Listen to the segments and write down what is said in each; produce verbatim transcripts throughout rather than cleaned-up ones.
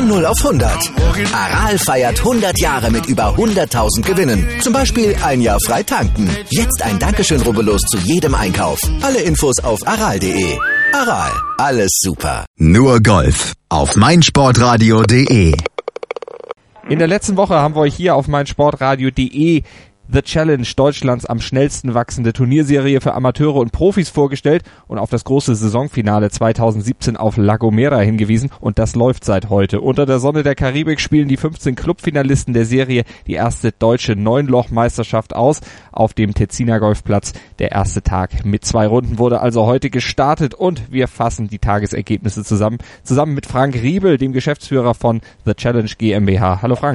Von null auf hundert. Aral feiert hundert Jahre mit über hunderttausend Gewinnen. Zum Beispiel ein Jahr frei tanken. Jetzt ein Dankeschön, rubbellos zu jedem Einkauf. Alle Infos auf aral punkt de. Aral, alles super. Nur Golf auf meinsportradio punkt de. In der letzten Woche haben wir euch hier auf meinsportradio punkt de The Challenge, Deutschlands am schnellsten wachsende Turnierserie für Amateure und Profis vorgestellt und auf das große Saisonfinale zweitausendsiebzehn auf La Gomera hingewiesen, und das läuft seit heute. Unter der Sonne der Karibik spielen die fünfzehn Clubfinalisten der Serie die erste deutsche Neunloch-Meisterschaft aus auf dem Tessiner Golfplatz. Der erste Tag mit zwei Runden wurde also heute gestartet und wir fassen die Tagesergebnisse zusammen, zusammen mit Frank Riebel, dem Geschäftsführer von The Challenge GmbH. Hallo Frank.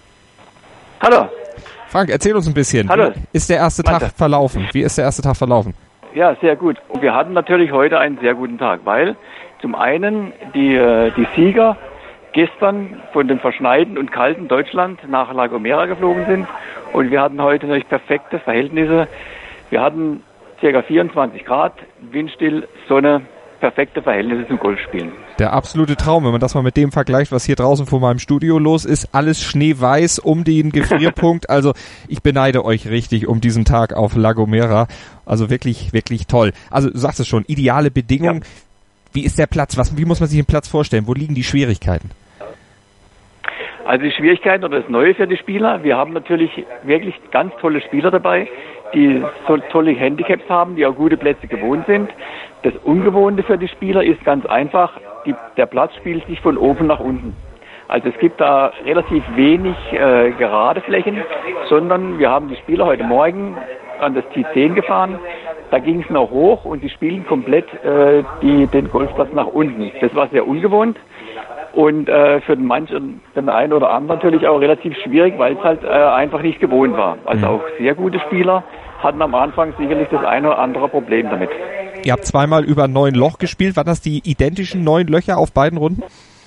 Hallo. Frank, erzähl uns ein bisschen. Hallo. Wie ist der erste Warte. Tag verlaufen? Wie ist der erste Tag verlaufen? Ja, sehr gut. Und wir hatten natürlich heute einen sehr guten Tag, weil zum einen die, die Sieger gestern von dem verschneiten und kalten Deutschland nach La Gomera geflogen sind und wir hatten heute natürlich perfekte Verhältnisse. Wir hatten ca. vierundzwanzig Grad, windstill, Sonne, perfekte Verhältnisse zum Golfspielen. Der absolute Traum, wenn man das mal mit dem vergleicht, was hier draußen vor meinem Studio los ist. Alles schneeweiß um den Gefrierpunkt. Also ich beneide euch richtig um diesen Tag auf La Gomera. Also wirklich, wirklich toll. Also du sagst es schon, ideale Bedingungen. Ja. Wie ist der Platz? Was, wie muss man sich den Platz vorstellen? Wo liegen die Schwierigkeiten? Also die Schwierigkeiten oder das Neue für die Spieler. Wir haben natürlich wirklich ganz tolle Spieler dabei, die so tolle Handicaps haben, die auch gute Plätze gewohnt sind. Das Ungewohnte für die Spieler ist ganz einfach, die, der Platz spielt sich von oben nach unten. Also es gibt da relativ wenig äh, gerade Flächen, sondern wir haben die Spieler heute Morgen an das T zehn gefahren. Da ging es noch hoch und die spielen komplett äh, die, den Golfplatz nach unten. Das war sehr ungewohnt und äh, für den manchen, den einen oder anderen natürlich auch relativ schwierig, weil es halt äh, einfach nicht gewohnt war. Also auch sehr gute Spieler hatten am Anfang sicherlich das eine oder andere Problem damit. Ihr habt zweimal über neun Loch gespielt. Waren das die identischen neun Löcher auf beiden Runden?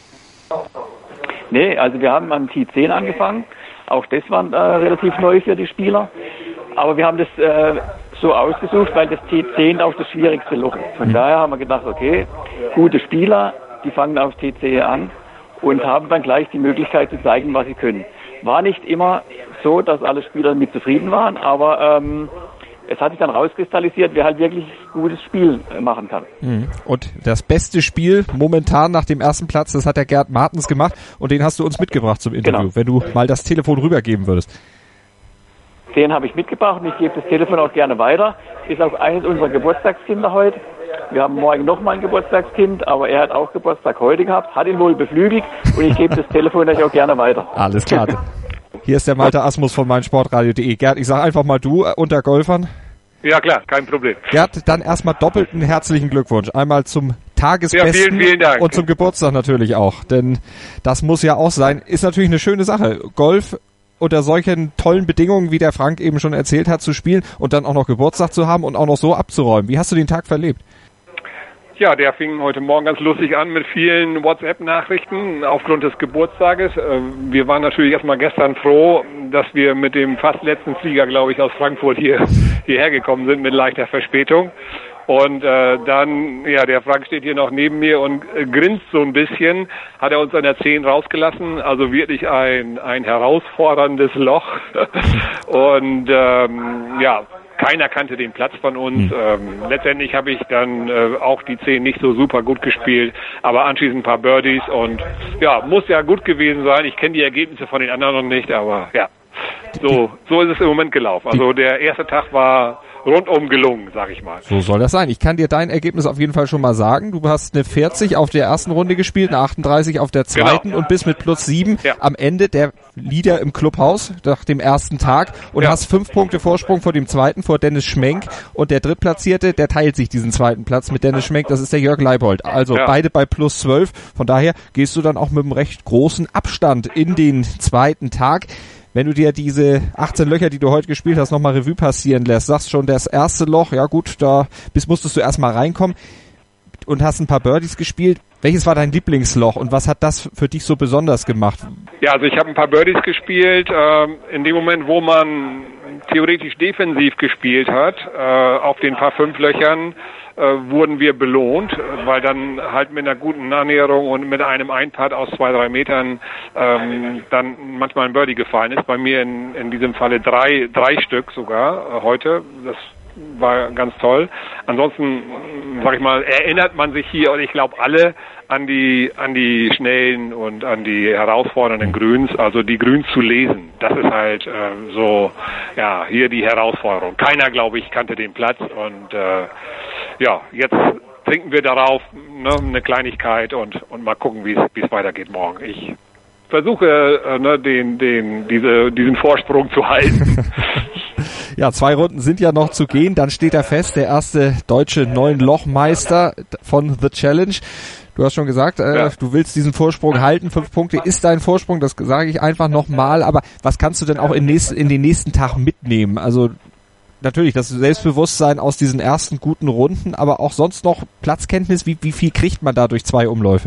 Nee, also wir haben am T zehn angefangen. Auch das war äh, relativ neu für die Spieler. Aber wir haben das äh, so ausgesucht, weil das T zehn auch das schwierigste Loch ist. Von mhm. daher haben wir gedacht, okay, gute Spieler, die fangen auf T zehn an und haben dann gleich die Möglichkeit zu zeigen, was sie können. War nicht immer so, dass alle Spieler damit zufrieden waren, aber ähm, es hat sich dann rauskristallisiert, wer halt wirklich gutes Spiel machen kann. Und das beste Spiel momentan nach dem ersten Platz, das hat der Gerd Martens gemacht und den hast du uns mitgebracht zum Interview, genau. Wenn du mal das Telefon rübergeben würdest. Den habe ich mitgebracht und ich gebe das Telefon auch gerne weiter. Ist auch eines unserer Geburtstagskinder heute. Wir haben morgen nochmal ein Geburtstagskind, aber er hat auch Geburtstag heute gehabt, hat ihn wohl beflügelt und ich gebe das Telefon natürlich auch gerne weiter. Alles klar. Hier ist der Malte Asmus von meinsportradio punkt de. Gerd, ich sage einfach mal du unter Golfern. Ja klar, kein Problem. Gerd, dann erstmal doppelten herzlichen Glückwunsch. Einmal zum Tagesbesten ja, vielen, vielen Dank. Und zum Geburtstag natürlich auch. Denn das muss ja auch sein. Ist natürlich eine schöne Sache. Golf unter solchen tollen Bedingungen, wie der Frank eben schon erzählt hat, zu spielen und dann auch noch Geburtstag zu haben und auch noch so abzuräumen. Wie hast du den Tag verlebt? Ja, der fing heute Morgen ganz lustig an mit vielen WhatsApp-Nachrichten aufgrund des Geburtstages. Wir waren natürlich erstmal gestern froh, dass wir mit dem fast letzten Flieger, glaube ich, aus Frankfurt hier hierher gekommen sind mit leichter Verspätung. Und äh, dann, ja, der Frank steht hier noch neben mir und äh, grinst so ein bisschen, hat er uns an der zehn rausgelassen, also wirklich ein ein herausforderndes Loch. Und ähm, ja, keiner kannte den Platz von uns. Mhm. Ähm, letztendlich habe ich dann äh, auch die zehn nicht so super gut gespielt, aber anschließend ein paar Birdies und ja, muss ja gut gewesen sein. Ich kenne die Ergebnisse von den anderen noch nicht, aber ja, so so ist es im Moment gelaufen. Also der erste Tag war rundum gelungen, sag ich mal. So soll das sein. Ich kann dir dein Ergebnis auf jeden Fall schon mal sagen. Du hast eine vierzig auf der ersten Runde gespielt, eine achtunddreißig auf der zweiten genau. und bist mit plus sieben ja. am Ende der Leader im Clubhaus nach dem ersten Tag und ja. hast fünf Punkte Vorsprung vor dem zweiten, vor Dennis Schmenk, und der Drittplatzierte, der teilt sich diesen zweiten Platz mit Dennis Schmenk, das ist der Jörg Leibold. Also ja. beide bei plus zwölf. Von daher gehst du dann auch mit einem recht großen Abstand in den zweiten Tag. Wenn du dir diese achtzehn Löcher, die du heute gespielt hast, nochmal Revue passieren lässt, sagst schon, das erste Loch, ja gut, da bis musstest du erstmal reinkommen und hast ein paar Birdies gespielt. Welches war dein Lieblingsloch und was hat das für dich so besonders gemacht? Ja, also ich habe ein paar Birdies gespielt. Äh, in dem Moment, wo man theoretisch defensiv gespielt hat, äh, auf den paar fünf Löchern, äh, wurden wir belohnt, weil dann halt mit einer guten Annäherung und mit einem Einpad aus zwei, drei Metern ähm, dann manchmal ein Birdie gefallen ist. Bei mir in, in diesem Falle drei, drei Stück sogar äh, heute. Das war ganz toll. Ansonsten, sag ich mal, erinnert man sich hier, und ich glaube alle, an die an die schnellen und an die herausfordernden Grüns, also die Grüns zu lesen. Das ist halt äh, so, ja, hier die Herausforderung. Keiner, glaube ich, kannte den Platz und äh, ja, jetzt trinken wir darauf, ne, eine Kleinigkeit und und mal gucken, wie es wie es weitergeht morgen. Ich versuche, äh, ne, den den diese diesen Vorsprung zu halten. Ja, zwei Runden sind ja noch zu gehen, dann steht er fest, der erste deutsche Neun-Loch-Meister von The Challenge. Du hast schon gesagt, äh, ja. du willst diesen Vorsprung halten, fünf Punkte ist dein Vorsprung, das sage ich einfach nochmal, aber was kannst du denn auch in, nächst, in den nächsten Tagen mitnehmen? Also natürlich das Selbstbewusstsein aus diesen ersten guten Runden, aber auch sonst noch Platzkenntnis, wie, wie viel kriegt man da durch zwei Umläufe?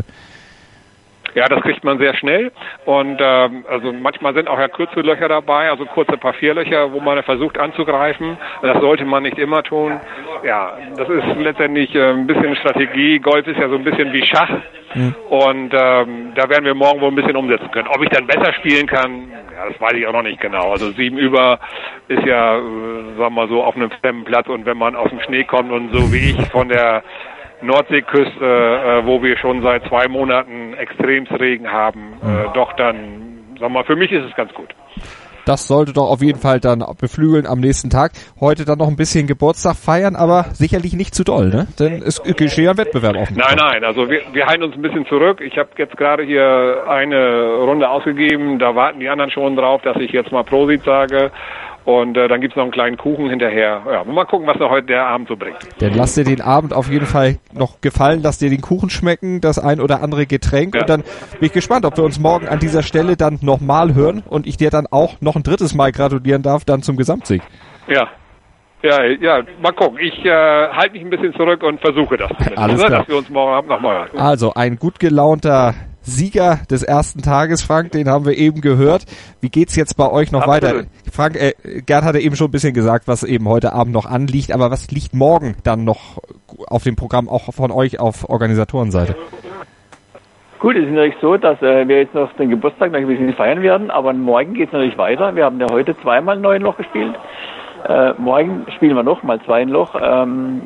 Ja, das kriegt man sehr schnell und ähm, also manchmal sind auch ja kurze Löcher dabei, also kurze Papierlöcher, wo man versucht anzugreifen. Das sollte man nicht immer tun. Ja, das ist letztendlich äh, ein bisschen Strategie. Golf ist ja so ein bisschen wie Schach mhm. und ähm, da werden wir morgen wohl ein bisschen umsetzen können. Ob ich dann besser spielen kann, ja, das weiß ich auch noch nicht genau. Also sieben über ist ja, äh, sagen wir mal so, auf einem fremden Platz und wenn man aus dem Schnee kommt und so wie ich von der Nordseeküste, äh, wo wir schon seit zwei Monaten Extremsregen haben, äh, doch dann, sag mal, für mich ist es ganz gut. Das sollte doch auf jeden Fall dann beflügeln am nächsten Tag. Heute dann noch ein bisschen Geburtstag feiern, aber sicherlich nicht zu doll, ne? Denn es geschieht ein Wettbewerb offen. Nein, nein, also wir, wir halten uns ein bisschen zurück. Ich habe jetzt gerade hier eine Runde ausgegeben, da warten die anderen schon drauf, dass ich jetzt mal Prosit sage. Und äh, dann gibt's noch einen kleinen Kuchen hinterher. Ja, mal gucken, was noch heute der Abend so bringt. Dann lass dir den Abend auf jeden Fall noch gefallen, lass dir den Kuchen schmecken, das ein oder andere Getränk. Ja. Und dann bin ich gespannt, ob wir uns morgen an dieser Stelle dann nochmal hören und ich dir dann auch noch ein drittes Mal gratulieren darf, dann zum Gesamtsieg. Ja. Ja, ja, mal gucken. Ich äh, halte mich ein bisschen zurück und versuche das. Alles klar. Dass wir uns morgen Abend nochmal hören. Also ein gut gelaunter Sieger des ersten Tages, Frank, den haben wir eben gehört. Wie geht's jetzt bei euch noch Absolut. weiter? Frank, äh, Gerd hatte eben schon ein bisschen gesagt, was eben heute Abend noch anliegt, aber was liegt morgen dann noch auf dem Programm, auch von euch auf Organisatorenseite? Gut, es ist natürlich so, dass äh, wir jetzt noch den Geburtstag noch ein bisschen feiern werden, aber morgen geht's natürlich weiter. Wir haben ja heute zweimal neun Loch gespielt. Äh, morgen spielen wir noch mal zwei Loch. Ähm,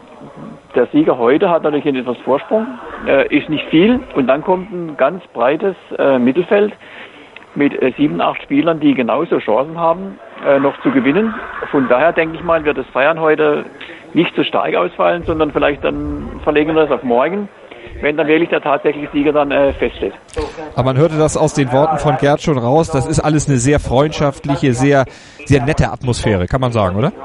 Der Sieger heute hat natürlich etwas Vorsprung, äh, ist nicht viel und dann kommt ein ganz breites äh, Mittelfeld mit äh, sieben, acht Spielern, die genauso Chancen haben, äh, noch zu gewinnen. Von daher denke ich mal, wird das Feiern heute nicht so stark ausfallen, sondern vielleicht dann verlegen wir das auf morgen, wenn dann wirklich der tatsächliche Sieger dann äh, feststeht. Aber man hörte das aus den Worten von Gerd schon raus, das ist alles eine sehr freundschaftliche, sehr, sehr nette Atmosphäre, kann man sagen, oder?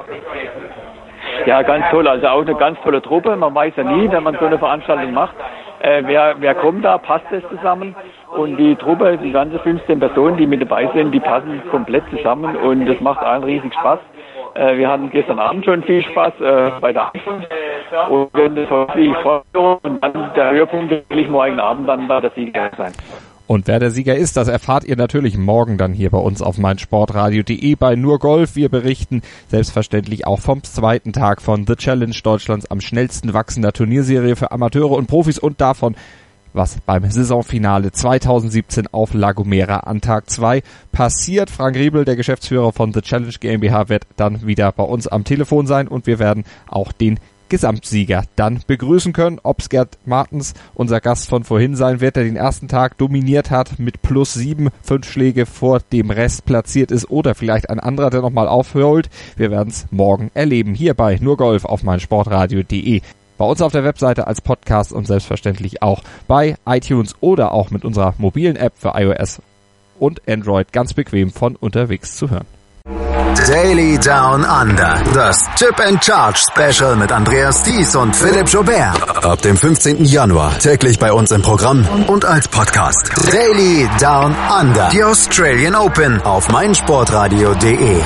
Ja, ganz toll. Also auch eine ganz tolle Truppe. Man weiß ja nie, wenn man so eine Veranstaltung macht, äh, wer, wer kommt da, passt das zusammen. Und die Truppe, die ganze fünfzehn Personen, die mit dabei sind, die passen komplett zusammen und das macht allen riesig Spaß. Äh, wir hatten gestern Abend schon viel Spaß äh, bei der Anfang und werden das hoffentlich fortführen und dann der Höhepunkt will ich morgen Abend dann bei der Sieger sein. Und wer der Sieger ist, das erfahrt ihr natürlich morgen dann hier bei uns auf meinsportradio punkt de bei Nur Golf. Wir berichten selbstverständlich auch vom zweiten Tag von The Challenge, Deutschlands am schnellsten wachsender Turnierserie für Amateure und Profis und davon, was beim Saisonfinale zweitausendsiebzehn auf La Gomera an Tag zwei passiert. Frank Riebel, der Geschäftsführer von The Challenge GmbH, wird dann wieder bei uns am Telefon sein und wir werden auch den Gesamtsieger dann begrüßen können. Ob's Gerd Martens, unser Gast von vorhin sein wird, der den ersten Tag dominiert hat, mit plus sieben, fünf Schläge vor dem Rest platziert ist oder vielleicht ein anderer, der nochmal aufholt. Wir werden es morgen erleben, hier bei Nur Golf auf meinsportradio punkt de. Bei uns auf der Webseite als Podcast und selbstverständlich auch bei iTunes oder auch mit unserer mobilen App für iOS und Android ganz bequem von unterwegs zu hören. Daily Down Under. Das Chip and Charge Special mit Andreas Thies und Philipp Joubert. Ab dem fünfzehnten Januar täglich bei uns im Programm und als Podcast. Daily Down Under. Die Australian Open auf meinsportradio punkt de.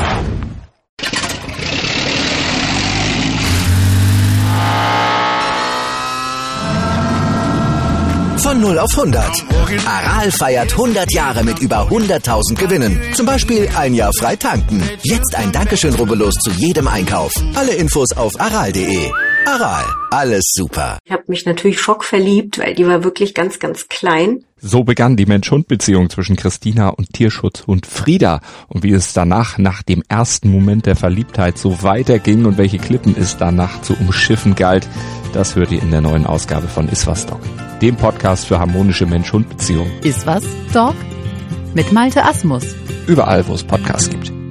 Von null auf hundert. Aral feiert hundert Jahre mit über hunderttausend Gewinnen. Zum Beispiel ein Jahr frei tanken. Jetzt ein Dankeschön, rubbellos zu jedem Einkauf. Alle Infos auf aral punkt de. Aral, alles super. Ich habe mich natürlich schockverliebt, weil die war wirklich ganz, ganz klein. So begann die Mensch-Hund-Beziehung zwischen Christina und Tierschutzhund Frieda. Und wie es danach, nach dem ersten Moment der Verliebtheit, so weiterging und welche Klippen es danach zu umschiffen galt, das hört ihr in der neuen Ausgabe von Iswas Dog, dem Podcast für harmonische Mensch-Hund-Beziehungen. Iswas Dog? Mit Malte Asmus. Überall, wo es Podcasts gibt.